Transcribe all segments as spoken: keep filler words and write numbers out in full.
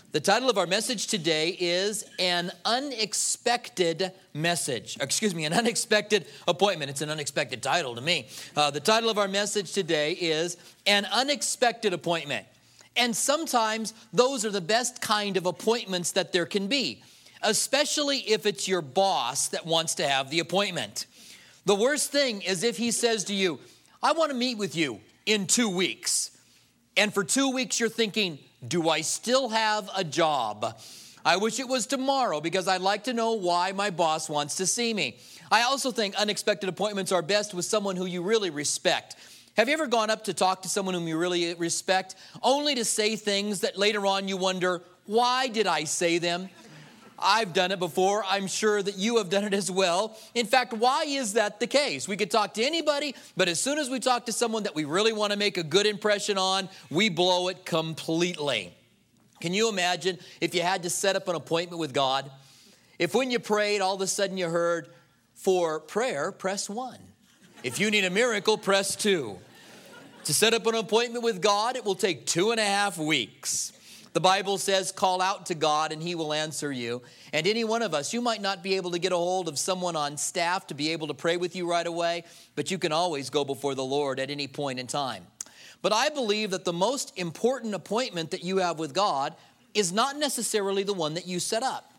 The title of our message today is An Unexpected Message. Excuse me, An Unexpected Appointment. It's an unexpected title to me. Uh, the title of our message today is An Unexpected Appointment. And sometimes those are the best kind of appointments that there can be, especially if it's your boss that wants to have the appointment. The worst thing is if he says to you, I want to meet with you in two weeks. And for two weeks you're thinking, do I still have a job? I wish it was tomorrow because I'd like to know why my boss wants to see me. I also think unexpected appointments are best with someone who you really respect. Have you ever gone up to talk to someone whom you really respect, only to say things that later on you wonder, why did I say them? I've done it before. I'm sure that you have done it as well. In fact, why is that the case? We could talk to anybody, but as soon as we talk to someone that we really want to make a good impression on, we blow it completely. Can you imagine if you had to set up an appointment with God? If when you prayed, all of a sudden you heard, for prayer, press one. If you need a miracle, press two. To set up an appointment with God, it will take two and a half weeks. The Bible says, call out to God and he will answer you. And any one of us, you might not be able to get a hold of someone on staff to be able to pray with you right away, but you can always go before the Lord at any point in time. But I believe that the most important appointment that you have with God is not necessarily the one that you set up.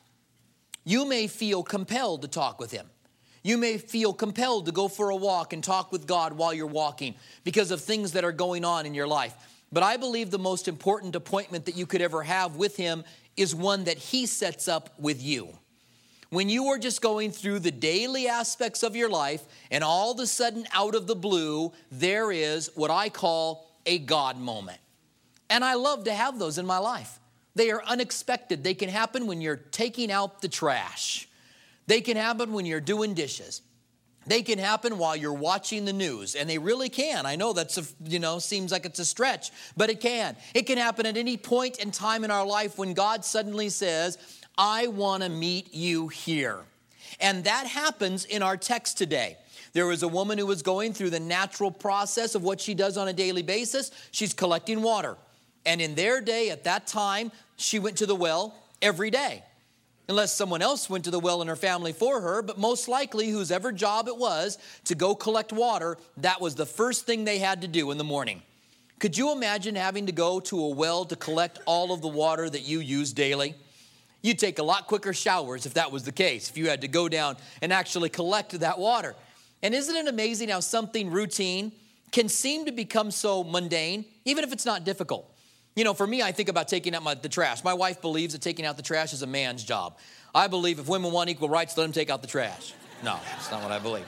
You may feel compelled to talk with him. You may feel compelled to go for a walk and talk with God while you're walking because of things that are going on in your life. But I believe the most important appointment that you could ever have with him is one that he sets up with you. When you are just going through the daily aspects of your life and all of a sudden out of the blue, there is what I call a God moment. And I love to have those in my life. They are unexpected. They can happen when you're taking out the trash. They can happen when you're doing dishes. They can happen while you're watching the news, and they really can. I know that's, a, you know, seems like it's a stretch, but it can. It can happen at any point in time in our life when God suddenly says, I want to meet you here. And that happens in our text today. There was a woman who was going through the natural process of what she does on a daily basis. She's collecting water. And in their day, at that time, she went to the well every day. Unless someone else went to the well in her family for her, but most likely whosever job it was to go collect water, that was the first thing they had to do in the morning. Could you imagine having to go to a well to collect all of the water that you use daily? You'd take a lot quicker showers if that was the case, if you had to go down and actually collect that water. And isn't it amazing how something routine can seem to become so mundane, even if it's not difficult? You know, for me, I think about taking out my, the trash. My wife believes that taking out the trash is a man's job. I believe if women want equal rights, let them take out the trash. No, that's not what I believe.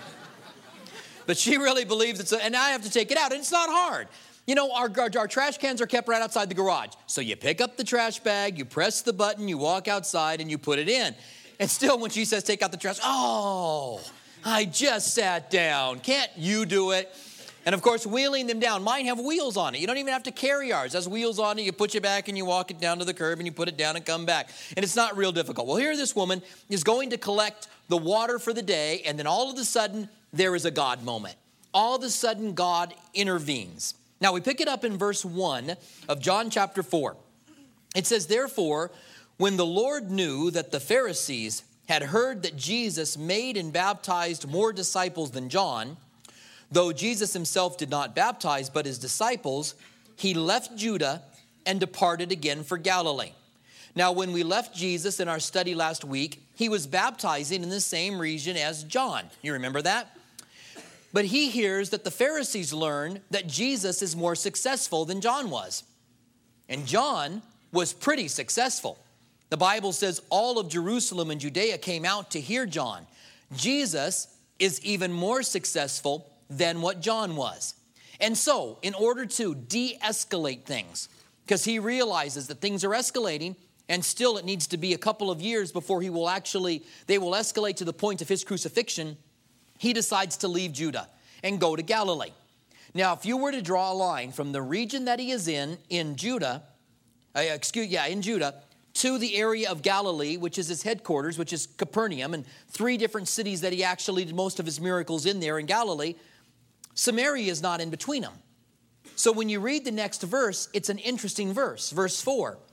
But she really believes it's, a, and I have to take it out, and it's not hard. You know, our, our, our trash cans are kept right outside the garage. So you pick up the trash bag, you press the button, you walk outside, and you put it in. And still, when she says take out the trash, oh, I just sat down. Can't you do it? And of course, wheeling them down. Mine have wheels on it. You don't even have to carry ours. It has wheels on it. You put it back and you walk it down to the curb and you put it down and come back. And it's not real difficult. Well, here this woman is going to collect the water for the day. And then all of a sudden, there is a God moment. All of a sudden, God intervenes. Now, we pick it up in verse one of John chapter four. It says, therefore, when the Lord knew that the Pharisees had heard that Jesus made and baptized more disciples than John, though Jesus himself did not baptize, but his disciples, he left Judah and departed again for Galilee. Now, when we left Jesus in our study last week, he was baptizing in the same region as John. You remember that? But he hears that the Pharisees learn that Jesus is more successful than John was. And John was pretty successful. The Bible says all of Jerusalem and Judea came out to hear John. Jesus is even more successful than what John was. And so, in order to de-escalate things, because he realizes that things are escalating, and still it needs to be a couple of years before he will actually, they will escalate to the point of his crucifixion, he decides to leave Judah and go to Galilee. Now, if you were to draw a line from the region that he is in, in Judah, uh, excuse, yeah, in Judah, to the area of Galilee, which is his headquarters, which is Capernaum, and three different cities that he actually did most of his miracles in there in Galilee, Samaria is not in between them. So when you read the next verse, it's an interesting verse. Verse four,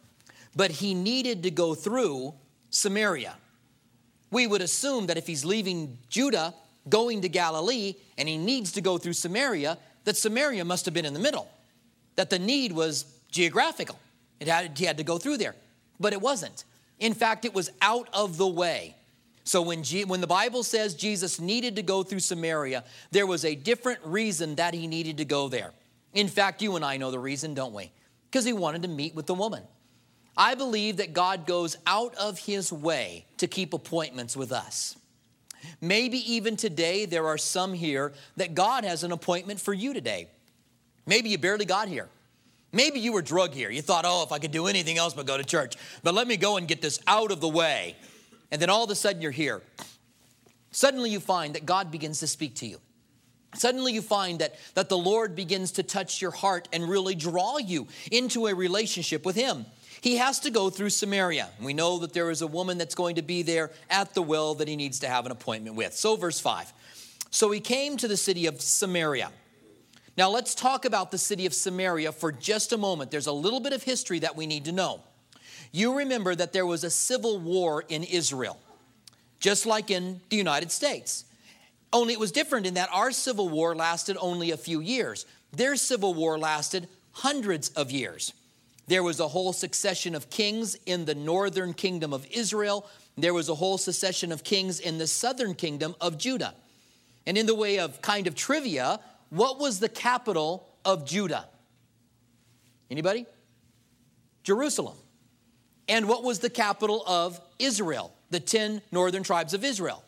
but he needed to go through Samaria. We would assume that if he's leaving Judah, going to Galilee, and he needs to go through Samaria, that Samaria must have been in the middle, that the need was geographical. It had, he had to go through there, but it wasn't. In fact, it was out of the way. So when, G, when the Bible says Jesus needed to go through Samaria, there was a different reason that he needed to go there. In fact, you and I know the reason, don't we? Because he wanted to meet with the woman. I believe that God goes out of his way to keep appointments with us. Maybe even today there are some here that God has an appointment for you today. Maybe you barely got here. Maybe you were drug here. You thought, oh, if I could do anything else but go to church, but let me go and get this out of the way. And then all of a sudden you're here. Suddenly you find that God begins to speak to you. Suddenly you find that, that the Lord begins to touch your heart and really draw you into a relationship with him. He has to go through Samaria. We know that there is a woman that's going to be there at the well that he needs to have an appointment with. So verse five. So he came to the city of Samaria. Now let's talk about the city of Samaria for just a moment. There's a little bit of history that we need to know. You remember that there was a civil war in Israel, just like in the United States. Only it was different in that our civil war lasted only a few years. Their civil war lasted hundreds of years. There was a whole succession of kings in the northern kingdom of Israel. There was a whole succession of kings in the southern kingdom of Judah. And in the way of kind of trivia, what was the capital of Judah? Anybody? Jerusalem. And what was the capital of Israel? The ten northern tribes of Israel.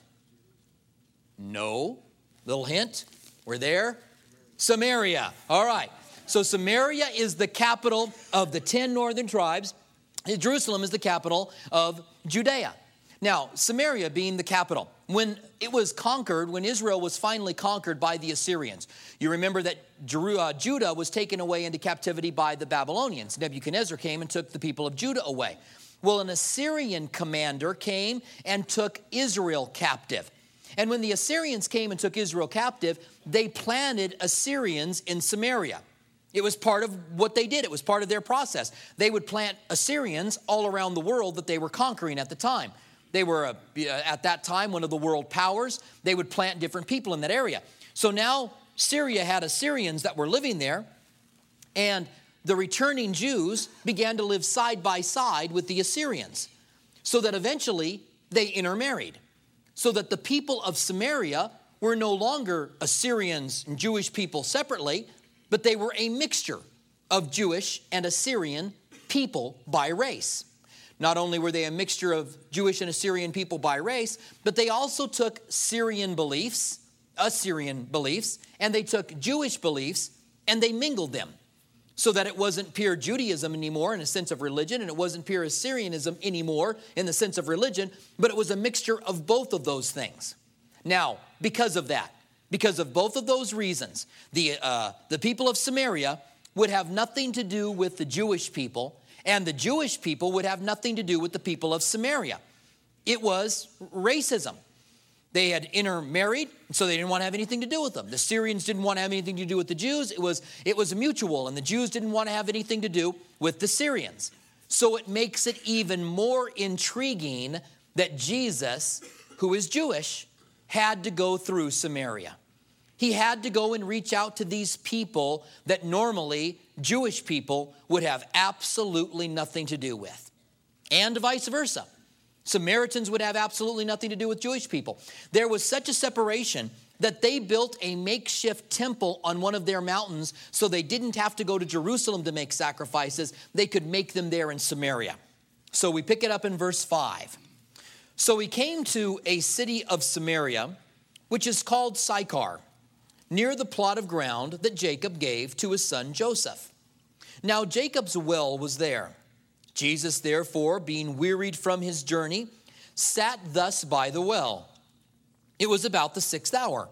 No. Little hint. We're there. Samaria. All right. So Samaria is the capital of the ten northern tribes. Jerusalem is the capital of Judea. Now, Samaria being the capital, when it was conquered, when Israel was finally conquered by the Assyrians, you remember that Judah was taken away into captivity by the Babylonians. Nebuchadnezzar came and took the people of Judah away. Well, an Assyrian commander came and took Israel captive. And when the Assyrians came and took Israel captive, they planted Assyrians in Samaria. It was part of what they did. It was part of their process. They would plant Assyrians all around the world that they were conquering at the time. They were, uh, at that time, one of the world powers. They would plant different people in that area. So now Syria had Assyrians that were living there, and the returning Jews began to live side by side with the Assyrians, so that eventually they intermarried, so that the people of Samaria were no longer Assyrians and Jewish people separately, but they were a mixture of Jewish and Assyrian people by race. Not only were they a mixture of Jewish and Assyrian people by race, but they also took Syrian beliefs, Assyrian beliefs, and they took Jewish beliefs, and they mingled them so that it wasn't pure Judaism anymore in a sense of religion, and it wasn't pure Assyrianism anymore in the sense of religion, but it was a mixture of both of those things. Now, because of that, because of both of those reasons, the, uh, the people of Samaria would have nothing to do with the Jewish people, and the Jewish people would have nothing to do with the people of Samaria. It was racism. They had intermarried, so they didn't want to have anything to do with them. The Syrians didn't want to have anything to do with the Jews. It was, it was mutual, and the Jews didn't want to have anything to do with the Syrians. So it makes it even more intriguing that Jesus, who is Jewish, had to go through Samaria. He had to go and reach out to these people that normally Jewish people would have absolutely nothing to do with, and vice versa. Samaritans would have absolutely nothing to do with Jewish people. There was such a separation that they built a makeshift temple on one of their mountains so they didn't have to go to Jerusalem to make sacrifices. They could make them there in Samaria. So we pick it up in verse five. So he came to a city of Samaria, which is called Sychar, near the plot of ground that Jacob gave to his son Joseph. Now Jacob's well was there. Jesus, therefore, being wearied from his journey, sat thus by the well. It was about the sixth hour.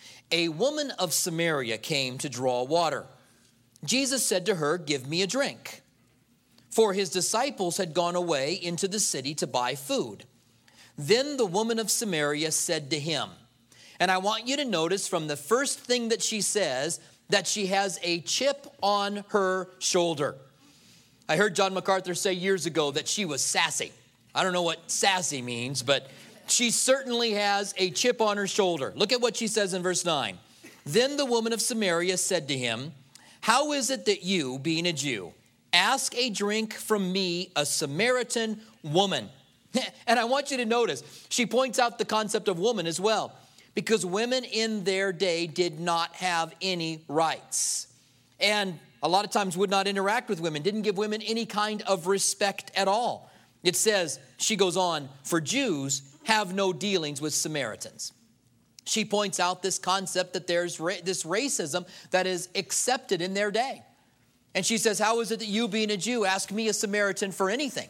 A woman of Samaria came to draw water. Jesus said to her, "Give me a drink." For his disciples had gone away into the city to buy food. Then the woman of Samaria said to him, and I want you to notice from the first thing that she says, that she has a chip on her shoulder. I heard John MacArthur say years ago that she was sassy. I don't know what sassy means, but she certainly has a chip on her shoulder. Look at what she says in verse nine. Then the woman of Samaria said to him, how is it that you, being a Jew, ask a drink from me, a Samaritan woman? And I want you to notice, she points out the concept of woman as well, because women in their day did not have any rights. And a lot of times would not interact with women, didn't give women any kind of respect at all. It says, she goes on, for Jews have no dealings with Samaritans. She points out this concept that there's ra- this racism that is accepted in their day. And she says, how is it that you, being a Jew, ask me, a Samaritan, for anything?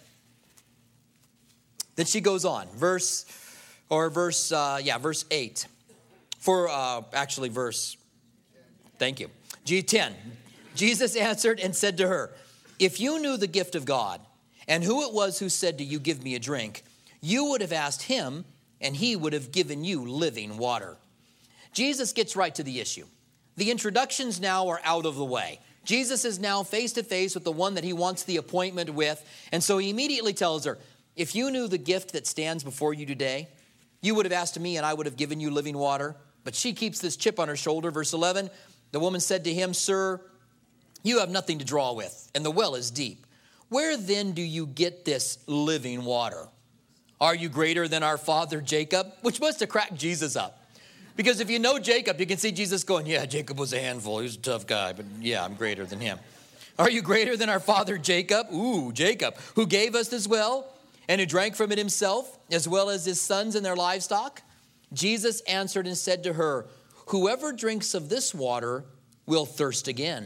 Then she goes on, verse, or verse, uh, yeah, verse eight. For, uh, actually, verse, thank you. G ten. Jesus answered and said to her, if you knew the gift of God and who it was who said to you, give me a drink, you would have asked him, and he would have given you living water. Jesus gets right to the issue. The introductions now are out of the way. Jesus is now face to face with the one that he wants the appointment with. And so he immediately tells her, if you knew the gift that stands before you today, you would have asked me and I would have given you living water. But she keeps this chip on her shoulder. Verse eleven, the woman said to him, sir, you have nothing to draw with, and the well is deep. Where then do you get this living water? Are you greater than our father Jacob? Which must have cracked Jesus up. Because if you know Jacob, you can see Jesus going, yeah, Jacob was a handful. He was a tough guy, but yeah, I'm greater than him. Are you greater than our father Jacob? Ooh, Jacob, who gave us this well and who drank from it himself, as well as his sons and their livestock? Jesus answered and said to her, whoever drinks of this water will thirst again.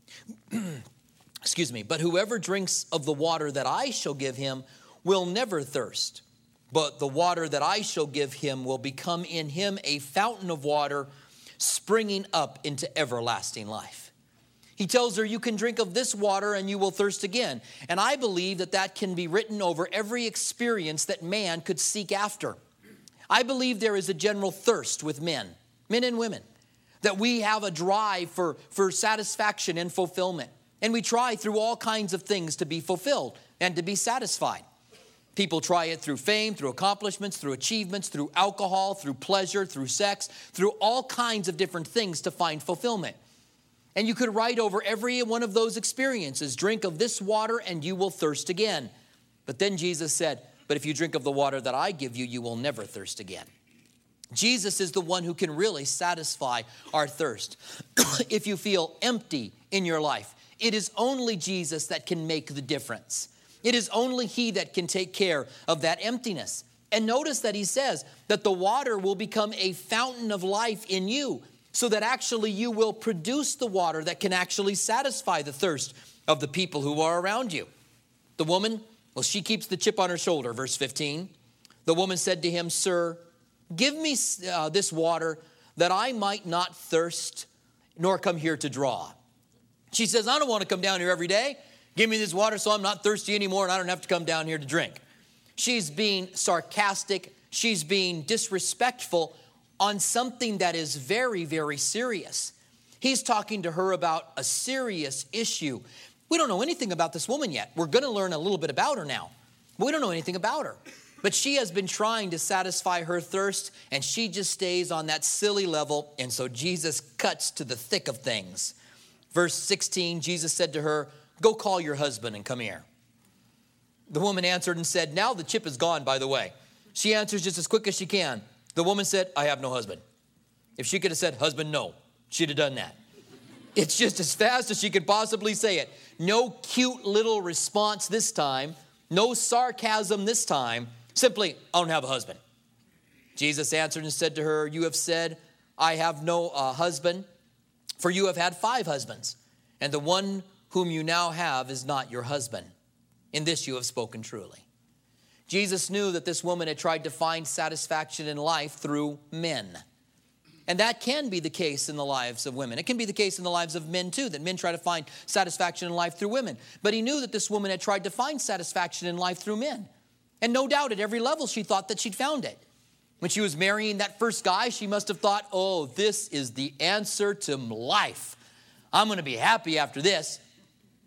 Excuse me, but whoever drinks of the water that I shall give him will never thirst. But the water that I shall give him will become in him a fountain of water springing up into everlasting life. He tells her, you can drink of this water and you will thirst again. And I believe that that can be written over every experience that man could seek after. I believe there is a general thirst with men, men and women, that we have a drive for, for satisfaction and fulfillment. And we try through all kinds of things to be fulfilled and to be satisfied. People try it through fame, through accomplishments, through achievements, through alcohol, through pleasure, through sex, through all kinds of different things to find fulfillment. And you could write over every one of those experiences, drink of this water and you will thirst again. But then Jesus said, but if you drink of the water that I give you, you will never thirst again. Jesus is the one who can really satisfy our thirst. If you feel empty in your life, it is only Jesus that can make the difference. It is only he that can take care of that emptiness. And notice that he says that the water will become a fountain of life in you, so that actually you will produce the water that can actually satisfy the thirst of the people who are around you. The woman, well, she keeps the chip on her shoulder, verse fifteen. The woman said to him, sir, give me uh, this water that I might not thirst nor come here to draw. She says, I don't want to come down here every day. Give me this water so I'm not thirsty anymore and I don't have to come down here to drink. She's being sarcastic. She's being disrespectful on something that is very, very serious. He's talking to her about a serious issue. We don't know anything about this woman yet. We're going to learn a little bit about her now. We don't know anything about her. But she has been trying to satisfy her thirst, and she just stays on that silly level. And so Jesus cuts to the thick of things. Verse sixteen, Jesus said to her, go call your husband and come here. The woman answered and said, now the chip is gone, by the way. She answers just as quick as she can. The woman said, I have no husband. If she could have said, husband, no, she'd have done that. It's just as fast as she could possibly say it. No cute little response this time. No sarcasm this time. Simply, I don't have a husband. Jesus answered and said to her, you have said, I have no uh, husband, for you have had five husbands, and the one whom you now have is not your husband. In this you have spoken truly. Jesus knew that this woman had tried to find satisfaction in life through men. And that can be the case in the lives of women. It can be the case in the lives of men too, that men try to find satisfaction in life through women. But he knew that this woman had tried to find satisfaction in life through men. And no doubt at every level she thought that she'd found it. When she was marrying that first guy, she must have thought, oh, this is the answer to life. I'm going to be happy after this.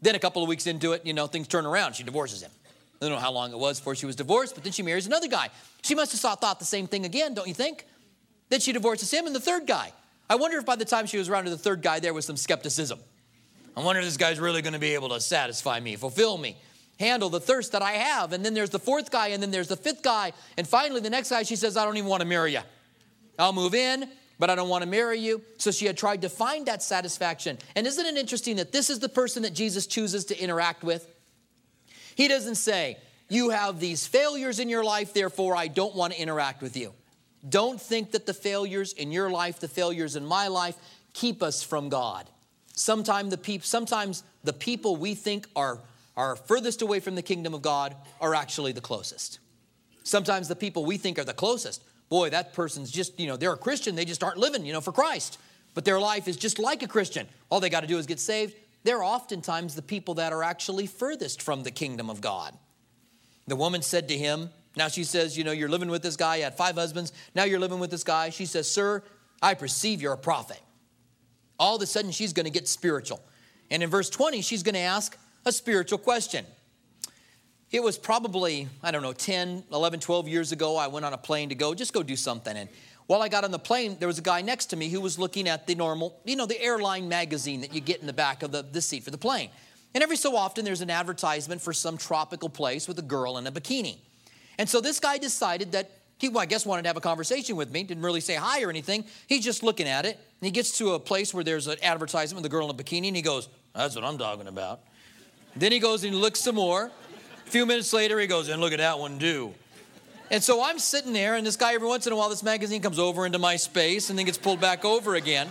Then a couple of weeks into it, you know, things turn around. She divorces him. I don't know how long it was before she was divorced, but then she marries another guy. She must have thought, thought the same thing again, don't you think? Then she divorces him and the third guy. I wonder if by the time she was around to the third guy, there was some skepticism. I wonder if this guy's really going to be able to satisfy me, fulfill me, handle the thirst that I have. And then there's the fourth guy, and then there's the fifth guy. And finally, the next guy, she says, I don't even want to marry you. I'll move in, but I don't want to marry you. So she had tried to find that satisfaction. And isn't it interesting that this is the person that Jesus chooses to interact with? He doesn't say, you have these failures in your life, therefore I don't want to interact with you. Don't think that the failures in your life, the failures in my life, keep us from God. Sometimes the, peop- sometimes the people we think are, are furthest away from the kingdom of God are actually the closest. Sometimes the people we think are the closest, boy, that person's just, you know, they're a Christian, they just aren't living, you know, for Christ. But their life is just like a Christian. All they got to do is get saved. They're oftentimes the people that are actually furthest from the kingdom of God. The woman said to him, now she says, you know, you're living with this guy, you had five husbands, now you're living with this guy. She says, sir, I perceive you're a prophet. All of a sudden, she's going to get spiritual. And in verse twenty, she's going to ask a spiritual question. It was probably, I don't know, ten, eleven, twelve years ago, I went on a plane to go, just go do something. And while I got on the plane, there was a guy next to me who was looking at the normal, you know, the airline magazine that you get in the back of the, the seat for the plane. And every so often, there's an advertisement for some tropical place with a girl in a bikini. And so this guy decided that he, well, I guess, wanted to have a conversation with me. Didn't really say hi or anything. He's just looking at it. And he gets to a place where there's an advertisement with a girl in a bikini. And he goes, that's what I'm talking about. Then he goes and he looks some more. A few minutes later, he goes, and look at that one, too. And so I'm sitting there, and this guy, every once in a while, this magazine comes over into my space and then gets pulled back over again.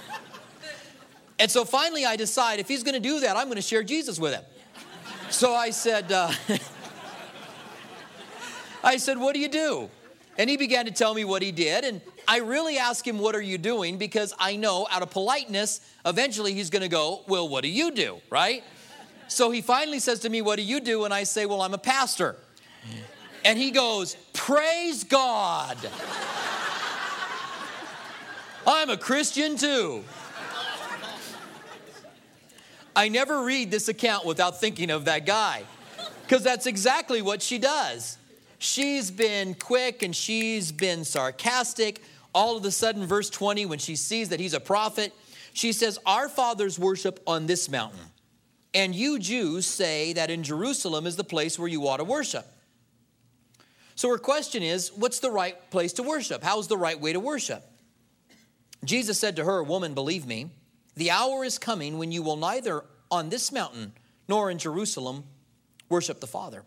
And so finally, I decide, if he's going to do that, I'm going to share Jesus with him. So I said, uh, I said, what do you do? And he began to tell me what he did. And I really asked him, what are you doing? Because I know out of politeness, eventually he's going to go, well, what do you do, right? So he finally says to me, what do you do? And I say, well, I'm a pastor. And he goes, praise God. I'm a Christian too. I never read this account without thinking of that guy, because that's exactly what she does. She's been quick and she's been sarcastic. All of a sudden, verse twenty, when she sees that he's a prophet, she says, our fathers worship on this mountain, and you Jews say that in Jerusalem is the place where you ought to worship. So her question is, what's the right place to worship? How's the right way to worship? Jesus said to her, woman, believe me, the hour is coming when you will neither on this mountain nor in Jerusalem worship the Father.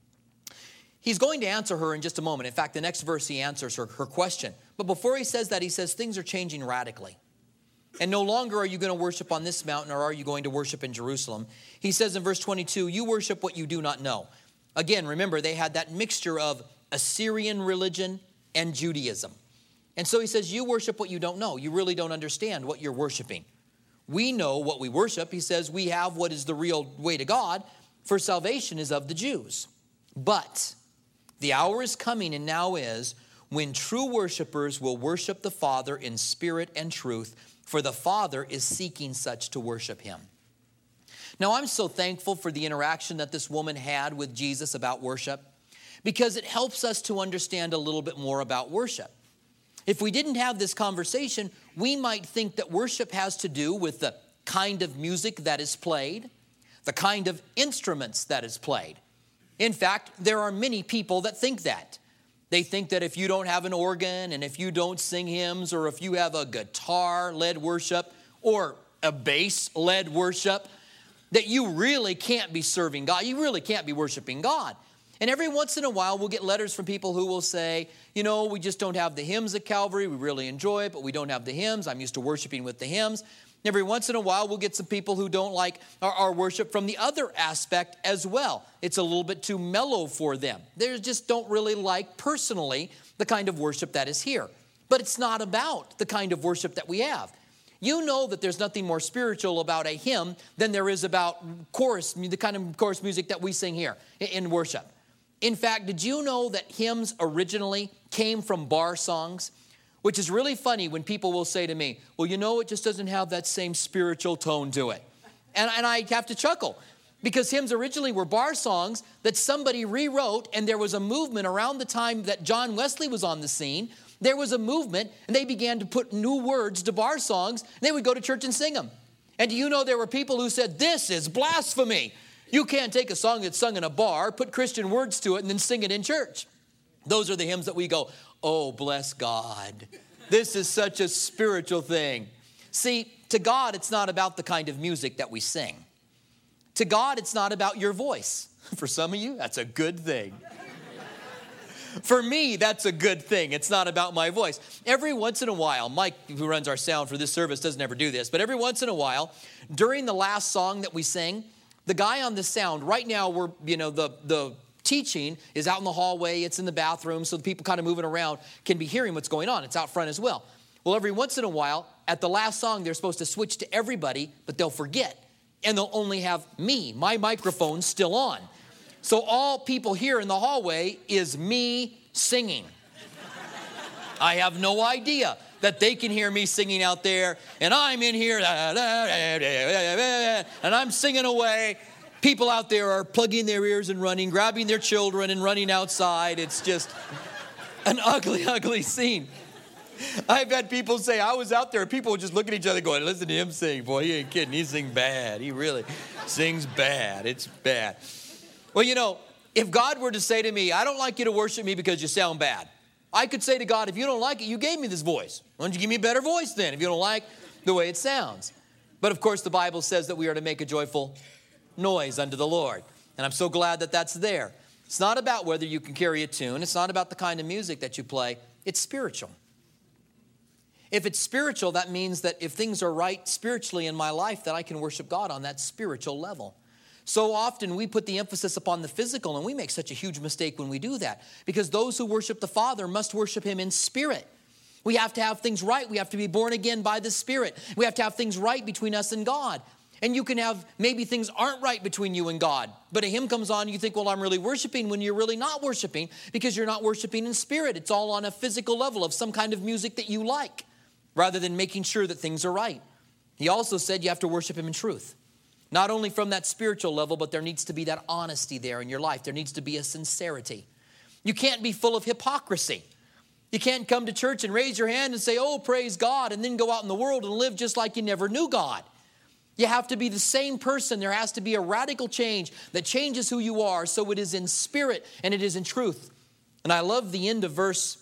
He's going to answer her in just a moment. In fact, the next verse he answers her, her question. But before he says that, he says things are changing radically. And no longer are you going to worship on this mountain or are you going to worship in Jerusalem. He says in verse twenty-two, you worship what you do not know. Again, remember, they had that mixture of Assyrian religion and Judaism. And so he says, you worship what you don't know. You really don't understand what you're worshiping. We know what we worship. He says we have what is the real way to God, for salvation is of the Jews. But the hour is coming and now is when true worshipers will worship the Father in spirit and truth, for the Father is seeking such to worship him. Now, I'm so thankful for the interaction that this woman had with Jesus about worship, because it helps us to understand a little bit more about worship. If we didn't have this conversation, we might think that worship has to do with the kind of music that is played, the kind of instruments that is played. In fact, there are many people that think that. They think that if you don't have an organ and if you don't sing hymns, or if you have a guitar-led worship or a bass-led worship, that you really can't be serving God. You really can't be worshiping God. And every once in a while, we'll get letters from people who will say, you know, we just don't have the hymns at Calvary. We really enjoy it, but we don't have the hymns. I'm used to worshiping with the hymns. Every once in a while, we'll get some people who don't like our, our worship from the other aspect as well. It's a little bit too mellow for them. They just don't really like, personally, the kind of worship that is here. But it's not about the kind of worship that we have. You know that there's nothing more spiritual about a hymn than there is about chorus, the kind of chorus music that we sing here in worship. In fact, did you know that hymns originally came from bar songs? Which is really funny when people will say to me, well, you know, it just doesn't have that same spiritual tone to it. And, and I have to chuckle because hymns originally were bar songs that somebody rewrote, and there was a movement around the time that John Wesley was on the scene. There was a movement, and they began to put new words to bar songs, and they would go to church and sing them. And do you know there were people who said, this is blasphemy. You can't take a song that's sung in a bar, put Christian words to it, and then sing it in church. Those are the hymns that we go, oh, bless God. This is such a spiritual thing. See, to God, it's not about the kind of music that we sing. To God, it's not about your voice. For some of you, that's a good thing. For me, that's a good thing. It's not about my voice. Every once in a while, Mike, who runs our sound for this service, doesn't ever do this, but every once in a while, during the last song that we sing, the guy on the sound, right now, we're, you know, the, the teaching is out in the hallway, it's in the bathroom, so the people kind of moving around can be hearing what's going on. It's out front as well. Well, every once in a while, at the last song, they're supposed to switch to everybody, but they'll forget. And they'll only have me, my microphone still on. So all people hear in the hallway is me singing. I have no idea that they can hear me singing out there, and I'm in here, and I'm singing away. People out there are plugging their ears and running, grabbing their children and running outside. It's just an ugly, ugly scene. I've had people say, I was out there, people would just look at each other going, listen to him sing. Boy, he ain't kidding. He sings bad. He really sings bad. It's bad. Well, you know, if God were to say to me, I don't like you to worship me because you sound bad, I could say to God, if you don't like it, you gave me this voice. Why don't you give me a better voice then if you don't like the way it sounds? But of course, the Bible says that we are to make a joyful noise unto the Lord. And I'm so glad that that's there. It's not about whether you can carry a tune. It's not about the kind of music that you play. It's spiritual. If it's spiritual, that means that if things are right spiritually in my life, that I can worship God on that spiritual level. So often we put the emphasis upon the physical, and we make such a huge mistake when we do that, because those who worship the Father must worship him in spirit. We have to have things right. We have to be born again by the Spirit. We have to have things right between us and God. And you can have, maybe things aren't right between you and God, but a hymn comes on, you think, well, I'm really worshiping, when you're really not worshiping, because you're not worshiping in spirit. It's all on a physical level of some kind of music that you like, rather than making sure that things are right. He also said you have to worship him in truth. Not only from that spiritual level, but there needs to be that honesty there in your life. There needs to be a sincerity. You can't be full of hypocrisy. You can't come to church and raise your hand and say, oh, praise God, and then go out in the world and live just like you never knew God. You have to be the same person. There has to be a radical change that changes who you are, so it is in spirit and it is in truth. And I love the end of verse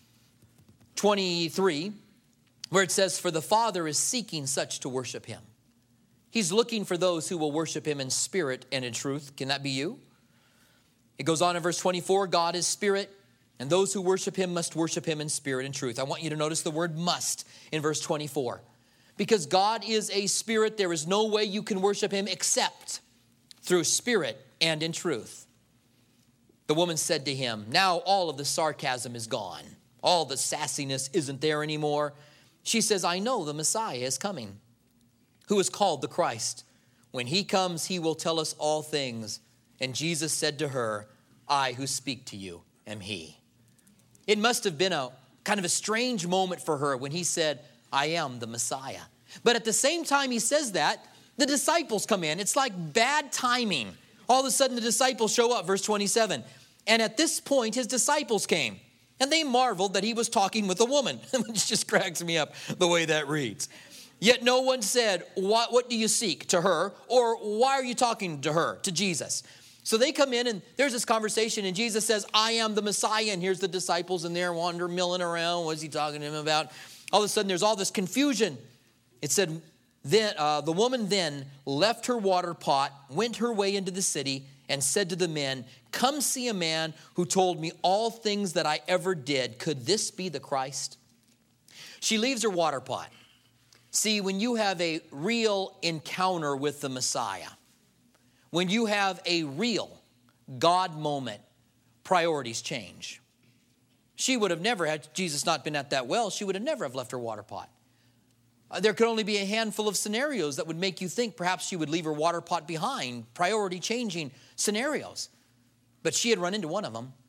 twenty-three, where it says, for the Father is seeking such to worship him. He's looking for those who will worship him in spirit and in truth. Can that be you? It goes on in verse twenty-four, God is spirit, and those who worship him must worship him in spirit and truth. I want you to notice the word must in verse twenty-four. Because God is a spirit, there is no way you can worship him except through spirit and in truth. The woman said to him, now all of the sarcasm is gone. All the sassiness isn't there anymore. She says, I know the Messiah is coming, who is called the Christ. When he comes, he will tell us all things. And Jesus said to her, I who speak to you am he. It must have been a kind of a strange moment for her when he said, I am the Messiah. But at the same time he says that, the disciples come in. It's like bad timing. All of a sudden the disciples show up, verse twenty-seven. And at this point his disciples came. And they marveled that he was talking with a woman. Which just cracks me up the way that reads. Yet no one said, what, what do you seek to her? Or why are you talking to her, to Jesus? So they come in and there's this conversation and Jesus says, I am the Messiah. And here's the disciples and they're wandering, milling around. What's he talking to him about? All of a sudden there's all this confusion. It said, then, uh, the woman then left her water pot, went her way into the city and said to the men, come see a man who told me all things that I ever did. Could this be the Christ? She leaves her water pot. See, when you have a real encounter with the Messiah, when you have a real God moment, priorities change. She would have never, had Jesus not been at that well, she would have never have left her water pot. Uh, there could only be a handful of scenarios that would make you think perhaps she would leave her water pot behind, priority changing scenarios. But she had run into one of them.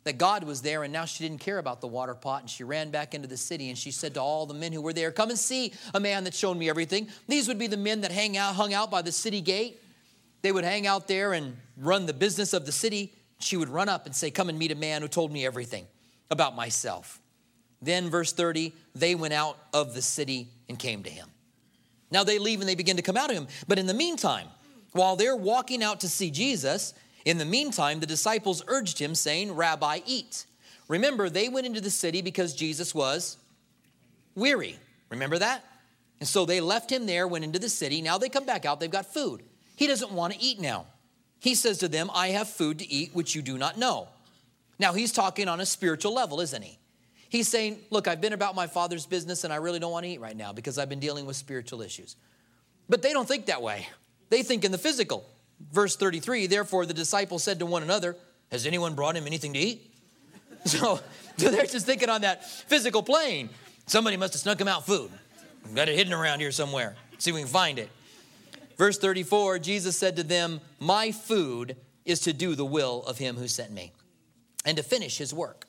that God was there, and now she didn't care about the water pot, and she ran back into the city, and she said to all the men who were there, come and see a man that showed me everything. These would be the men that hang out, hung out by the city gate. They would hang out there and run the business of the city. She would run up and say, come and meet a man who told me everything about myself. Then verse thirty, they went out of the city and came to him. Now they leave and they begin to come out of him. But in the meantime, while they're walking out to see Jesus, in the meantime, the disciples urged him, saying, Rabbi, eat. Remember, they went into the city because Jesus was weary. Remember that? And so they left him there, went into the city. Now they come back out. They've got food. He doesn't want to eat now. He says to them, I have food to eat which you do not know. Now he's talking on a spiritual level, isn't he? He's saying, look, I've been about my Father's business and I really don't want to eat right now because I've been dealing with spiritual issues. But they don't think that way. They think in the physical. Verse thirty-three, therefore the disciples said to one another, has anyone brought him anything to eat? So, so they're just thinking on that physical plane. Somebody must have snuck him out food. We've got it hidden around here somewhere. See if we can find it. Verse thirty-four, Jesus said to them, my food is to do the will of him who sent me and to finish his work.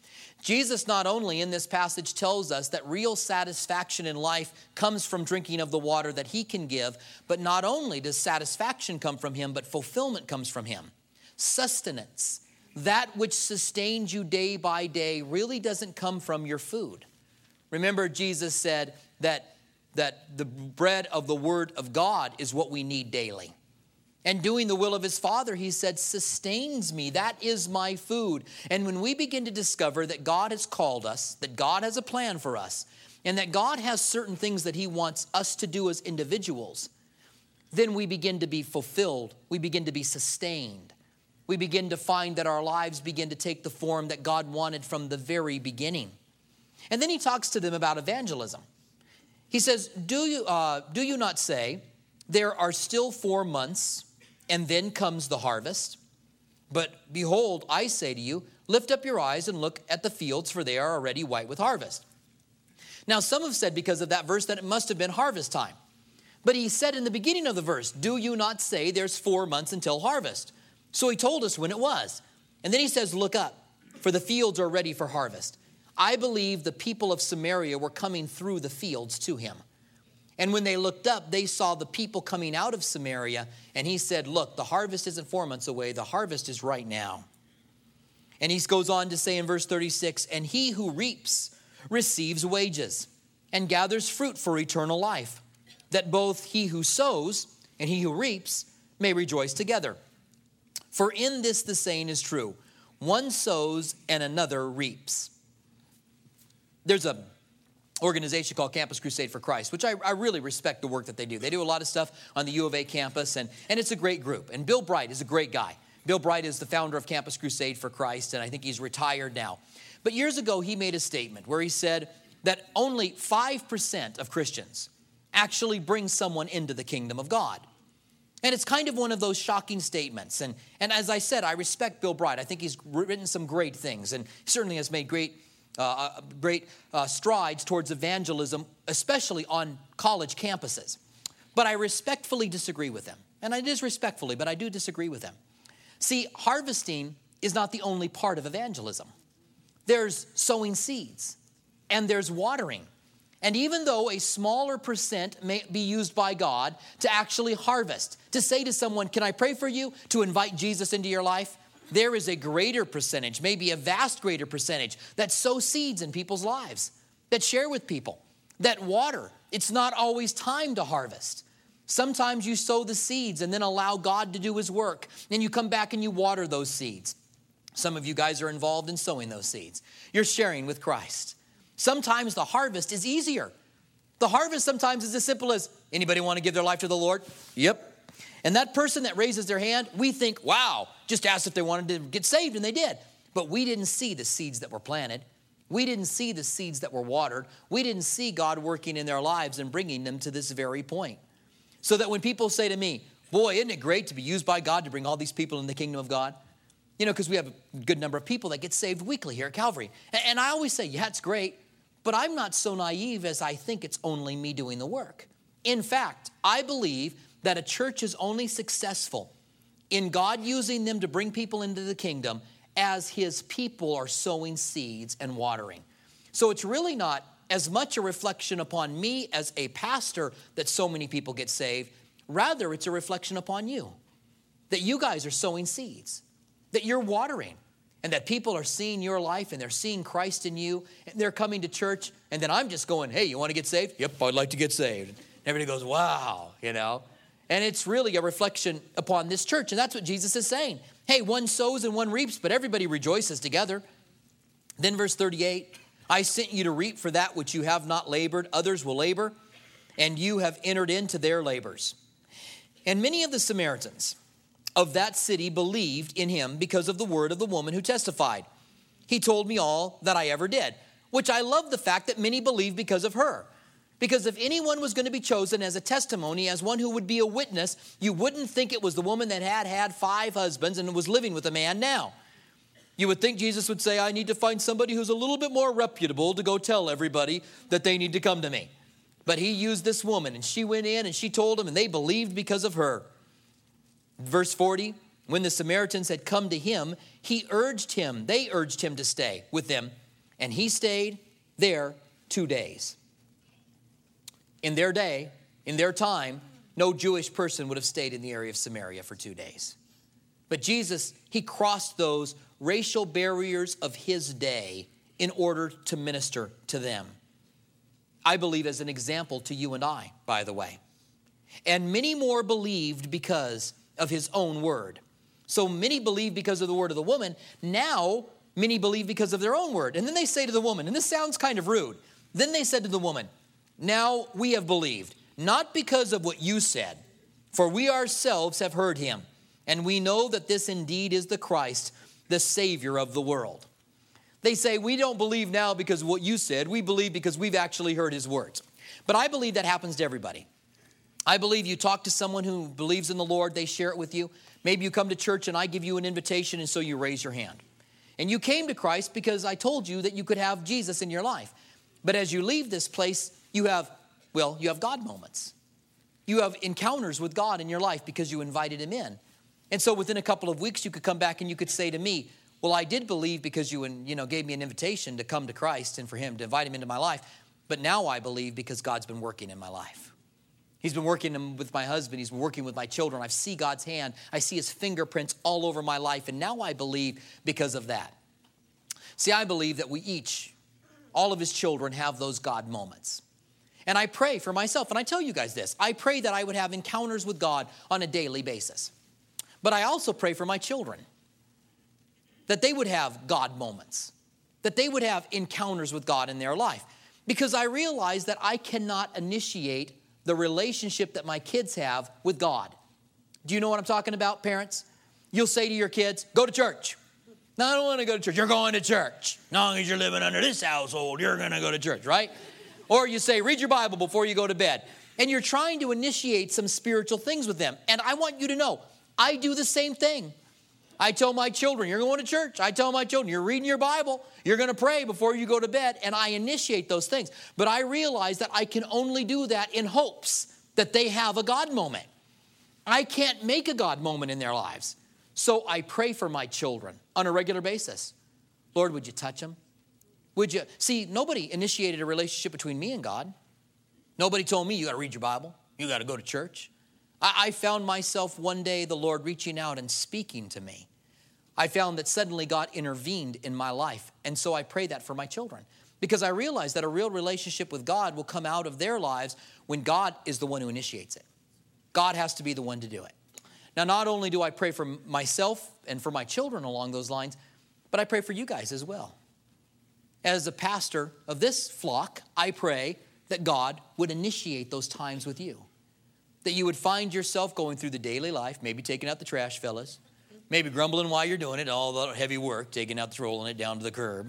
Jesus not only in this passage tells us that real satisfaction in life comes from drinking of the water that he can give, but not only does satisfaction come from him, but fulfillment comes from him. Sustenance, that which sustains you day by day, really doesn't come from your food. Remember, Jesus said that, that the bread of the word of God is what we need daily. And doing the will of his Father, he said, sustains me. That is my food. And when we begin to discover that God has called us, that God has a plan for us, and that God has certain things that he wants us to do as individuals, then we begin to be fulfilled. We begin to be sustained. We begin to find that our lives begin to take the form that God wanted from the very beginning. And then he talks to them about evangelism. He says, do you, uh, do you not say, there are still four months and then comes the harvest? But behold, I say to you, lift up your eyes and look at the fields, for they are already white with harvest. Now, some have said because of that verse that it must have been harvest time. But he said in the beginning of the verse, do you not say there's four months until harvest? So he told us when it was. And then he says, look up, for the fields are ready for harvest. I believe the people of Samaria were coming through the fields to him. And when they looked up, they saw the people coming out of Samaria. And he said, look, the harvest isn't four months away. The harvest is right now. And he goes on to say in verse thirty-six, and he who reaps receives wages and gathers fruit for eternal life, that both he who sows and he who reaps may rejoice together. For in this the saying is true, one sows and another reaps. There's a organization called Campus Crusade for Christ, which I, I really respect the work that they do. They do a lot of stuff on the U of A campus, and, and it's a great group. And Bill Bright is a great guy. Bill Bright is the founder of Campus Crusade for Christ, and I think he's retired now. But years ago, he made a statement where he said that only five percent of Christians actually bring someone into the kingdom of God. And it's kind of one of those shocking statements. And, and as I said, I respect Bill Bright. I think he's written some great things and certainly has made great Uh, great uh, strides towards evangelism, especially on college campuses. But I respectfully disagree with him. And it is respectfully, but I do disagree with him. See, harvesting is not the only part of evangelism. There's sowing seeds, and there's watering. And even though a smaller percent may be used by God to actually harvest, to say to someone, can I pray for you, to invite Jesus into your life, there is a greater percentage, maybe a vast greater percentage, that sow seeds in people's lives, that share with people, that water. It's not always time to harvest. Sometimes you sow the seeds and then allow God to do his work. Then you come back and you water those seeds. Some of you guys are involved in sowing those seeds. You're sharing with Christ. Sometimes the harvest is easier. The harvest sometimes is as simple as, anybody want to give their life to the Lord? Yep. And that person that raises their hand, we think, wow, just asked if they wanted to get saved, and they did. But we didn't see the seeds that were planted. We didn't see the seeds that were watered. We didn't see God working in their lives and bringing them to this very point. So that when people say to me, boy, isn't it great to be used by God to bring all these people in the kingdom of God? You know, because we have a good number of people that get saved weekly here at Calvary. And I always say, yeah, it's great. But I'm not so naive as I think it's only me doing the work. In fact, I believe that a church is only successful in God using them to bring people into the kingdom as his people are sowing seeds and watering. So it's really not as much a reflection upon me as a pastor that so many people get saved. Rather, it's a reflection upon you, that you guys are sowing seeds, that you're watering, and that people are seeing your life and they're seeing Christ in you, and they're coming to church, and then I'm just going, hey, you want to get saved? Yep, I'd like to get saved. And everybody goes, wow, you know. And it's really a reflection upon this church, and that's what Jesus is saying. Hey, one sows and one reaps, but everybody rejoices together. Then verse thirty-eight, I sent you to reap for that which you have not labored. Others will labor, and you have entered into their labors. And many of the Samaritans of that city believed in him because of the word of the woman who testified. He told me all that I ever did, which I love the fact that many believed because of her. Because if anyone was going to be chosen as a testimony, as one who would be a witness, you wouldn't think it was the woman that had had five husbands and was living with a man now. You would think Jesus would say, I need to find somebody who's a little bit more reputable to go tell everybody that they need to come to me. But he used this woman, and she went in and she told him, and they believed because of her. Verse forty, when the Samaritans had come to him, he urged him, they urged him to stay with them, and he stayed there two days. In their day, in their time, no Jewish person would have stayed in the area of Samaria for two days. But Jesus, he crossed those racial barriers of his day in order to minister to them. I believe as an example to you and I, by the way. And many more believed because of his own word. So many believed because of the word of the woman. Now, many believe because of their own word. And then they say to the woman, and this sounds kind of rude. Then they said to the woman, now we have believed, not because of what you said, for we ourselves have heard him, and we know that this indeed is the Christ, the Savior of the world. They say, we don't believe now because of what you said. We believe because we've actually heard his words. But I believe that happens to everybody. I believe you talk to someone who believes in the Lord, they share it with you. Maybe you come to church and I give you an invitation, and so you raise your hand. And you came to Christ because I told you that you could have Jesus in your life. But as you leave this place, you have, well, you have God moments. You have encounters with God in your life because you invited him in. And so within a couple of weeks, you could come back and you could say to me, well, I did believe because you, you know, gave me an invitation to come to Christ and for him to invite him into my life. But now I believe because God's been working in my life. He's been working with my husband. He's been working with my children. I see God's hand. I see his fingerprints all over my life. And now I believe because of that. See, I believe that we each, all of his children, have those God moments. And I pray for myself. And I tell you guys this. I pray that I would have encounters with God on a daily basis. But I also pray for my children, that they would have God moments, that they would have encounters with God in their life. Because I realize that I cannot initiate the relationship that my kids have with God. Do you know what I'm talking about, parents? You'll say to your kids, go to church. No, I don't want to go to church. You're going to church. As long as you're living under this household, you're going to go to church, right? Or you say, read your Bible before you go to bed. And you're trying to initiate some spiritual things with them. And I want you to know, I do the same thing. I tell my children, you're going to church. I tell my children, you're reading your Bible. You're going to pray before you go to bed. And I initiate those things. But I realize that I can only do that in hopes that they have a God moment. I can't make a God moment in their lives. So I pray for my children on a regular basis. Lord, would you touch them? Would you? See, nobody initiated a relationship between me and God. Nobody told me you got to read your Bible. You got to go to church. I found myself one day, the Lord reaching out and speaking to me. I found that suddenly God intervened in my life. And so I pray that for my children. Because I realize that a real relationship with God will come out of their lives when God is the one who initiates it. God has to be the one to do it. Now, not only do I pray for myself and for my children along those lines, but I pray for you guys as well. As a pastor of this flock, I pray that God would initiate those times with you. That you would find yourself going through the daily life, maybe taking out the trash, fellas. Maybe grumbling while you're doing it, all the heavy work, taking out the rolling it down to the curb.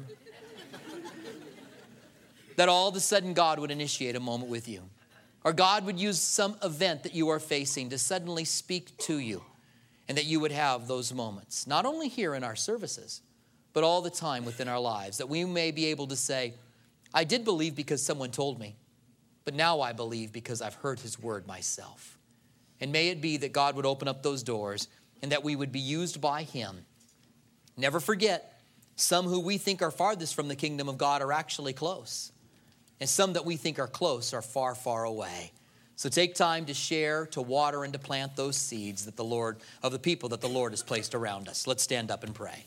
That all of a sudden God would initiate a moment with you. Or God would use some event that you are facing to suddenly speak to you. And that you would have those moments. Not only here in our services, but all the time within our lives. That we may be able to say, I did believe because someone told me. But now I believe because I've heard his word myself. And may it be that God would open up those doors and that we would be used by him Never forget, some who we think are farthest from the kingdom of God are actually close. And some that we think are close are far, far away. So take time to share, to water, and to plant those seeds that the Lord, of the people that the Lord has placed around us. Let's stand up and pray.